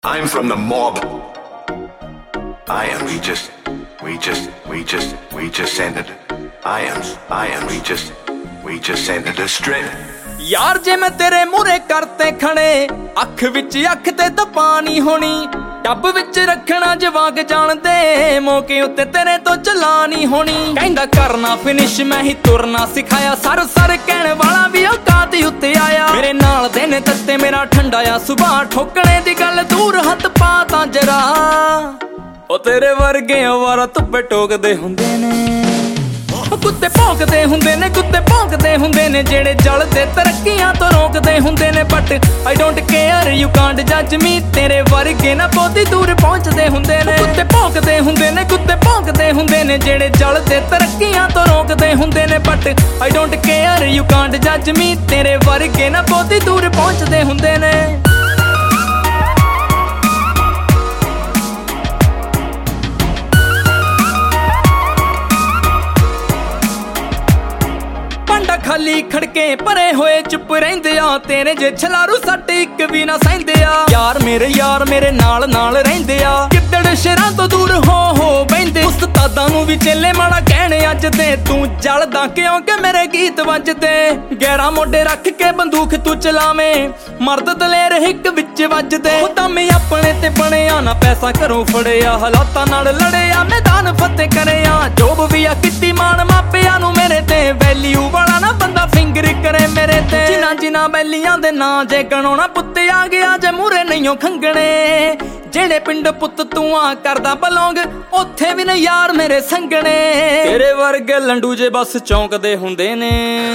I'm from the mob. I am. We just send it. I am. We just send it a strip. यार जे मैं तेरे मुरे करते खड़े अख विच अख ते तपा नी होनी टब विच रखना जवाक जान दे मौके उत्ते तेरे तो चला नी होनी कहंदा करना फिनिश मैं ही तुरना सिखाया सर सर कहने वाला भी औकात ही उत्ते आया मेरे नाल दिन तत्ते मेरा ठंडा आ सुबह ठोकने दी गल दूर हथ पा तां जरा ओ तेरे वर्गे आवारा धुप्पे टोकदे हुंदे ने कुत्ते भौंकदे हुंदे ने कुत्ते भौंकदे हुंदे ने जेड़े जलदे तरक्कियां तो रोकदे हुंदे ने but I don't care you can't जज मी तेरे वर्गे ना बहुती दूर पहुंचदे हुंदे ने कुत्ते भौंकदे हुंदे ने कुत्ते भौंकदे हुंदे ने जेड़े जलदे तरक्कियां तो रोकदे हुंदे ने but I don't care you can't जज मी तेरे वर्गे ना बहुती दूर पहुंचदे हुंदे ने खाली खड़के परे होए चुप रहिंदे आ तेरे जे छलारू सट इक भी ना सहिंदे आ यार मेरे नाल नाल रहिंदे आ किदड़ शरां तो दूर हो बहिंदे उस्तादां नूं भी चेले माड़ा कहणे अज दे तू जलदा क्योंकि मेरे गीत वजदे गैरा मोढे रख के बंदूक तू चलावें मर्द दलेर हिक विच वजदे दम अपने ते बणिया ना पैसा घरों फड़िया हालातां नाल लड़िया मैदान फतेह करिया जोब भी आ कित्ती मान मापिया नूं मेरे ते वैल्यू वाला ना बंदा फिंगर करे मेरे ते जिना बैलियां दे ना जे गणोना पुत्ते आ गया जे मूरे नहीं खंगणे जेड़े पिंड पुत्त तू आ करदा बलोंग ओथे भी न यार मेरे संगणे तेरे वर्गे लंडू जे बस चौंकदे हुंदे ने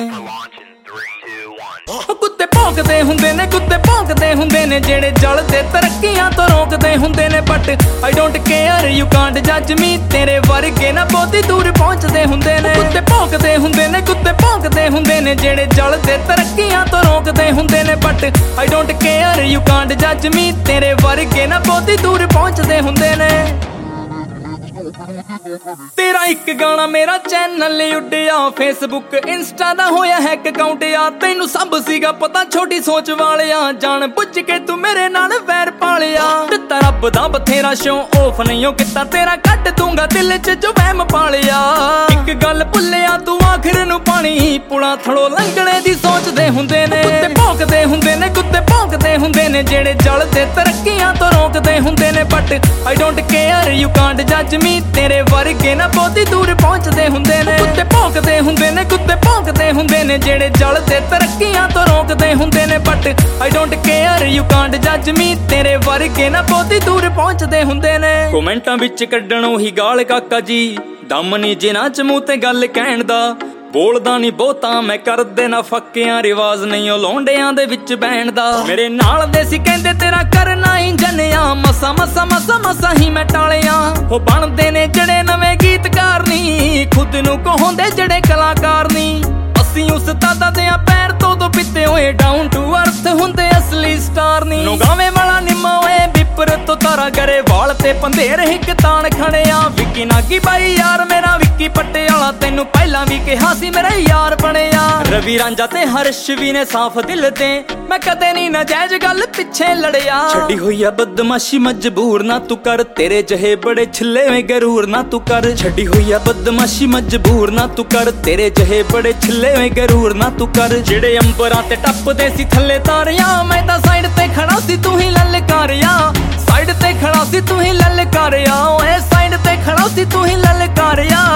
कुत्ते भौंकदे हुंदे ने कुत्ते भौंकदे हुंदे ने जेड़े जलदे तरक्कियां तो रोकदे हुंदे ने but I don't care you can't जज मी तेरे वर्गे ना बहुती दूर पहुंचदे हुंदे ने कुत्ते भौंकदे हुंदे ने कुत्ते भौंकदे हुंदे ने जेड़े जलदे तरक्कियां तो रोकदे हुंदे ने but I don't care you can't जज मी तेरे वर्गे ना बहुती दूर पहुंचदे हुंदे ने तेरा एक गाना मेरा चैनल उड्डिया फेसबुक इंस्टा दा होया हैक अकाउंट आ तैनू सब सीगा पता छोटी सोच वालिया जान बुझ के तू मेरे नाल वैर पालिया दित्ता रब दा बथेरा शो ऑफ नहीं किता तेरा कट दूंगा दिल च जो वहम पालिया एक गल भुलिया तू आखिर नू पानी पुला थड़ो लंघणे दी सोचदे हुंदे ने कुत्ते भौंकदे हुंदे ने कुत्ते भौंकदे हुंदे ने जेड़े जलदे तरक्कियां तो रोकदे हुंदे ने but I don't care you can't जज मी तेरे वर्गे ना बहुती दूर पहुंचदे हुंदे ने कुत्ते भौंकदे हुंदे ने कुत्ते भौंकदे हुंदे ने जेड़े जलदे तरक्कियां तो रोकदे हुंदे ने but I don't care you can't जज मी तेरे वर्गे ना बहुती दूर पहुंचदे हुंदे ने कमेंटां विच कड्डण ओही गाल काका जी दम नी जिन्हां च मूंह ते गल कहण दा बोलदा नी बहुता मैं कर देना फक्कियां रिवाज नहीं ओ लौंडियां दे विच बहन दा मेरे नाल दे सी कहंदे तेरा करना ही जनिया मसा ही मैं टालिया हो बनदे ने जड़े नवे गीतकार नी खुद नू कहोंदे जड़े कलाकार नी असी उस्तादा दे पैर तो पिते होए डाउन टू अर्थ हुंदे असली स्टार नी गावे वाला निम्मा होए बिपर तो तारा करे वाल ते पंधेर हिक तान खड़िया विकी नागी बाई यार मेरा विकी पटियाला तेनू पहला भी कहा सी मेरा यार बनिया रवि रांझा ते हर्ष भी ने साफ दिल ते मैं कदे नहीं नाजायज गल पिछे लड़िया छड़ी हुई आ बदमाशी मजबूर ना तू कर तेरे जहे बड़े छिले में गरूर ना तू कर छड़ी हुई आ बदमाशी मजबूर ना तू कर तेरे जहे बड़े छिले में गरूर ना तू कर जेड़े अंबरां ते टपदे सी थल्ले तारियां मैं तां साइड ते खड़ा सी तू ही ललकारिया साइड ते खड़ा सी तू ही ललकारिया ओए साइड ते खड़ा सी तू ही ललकारिया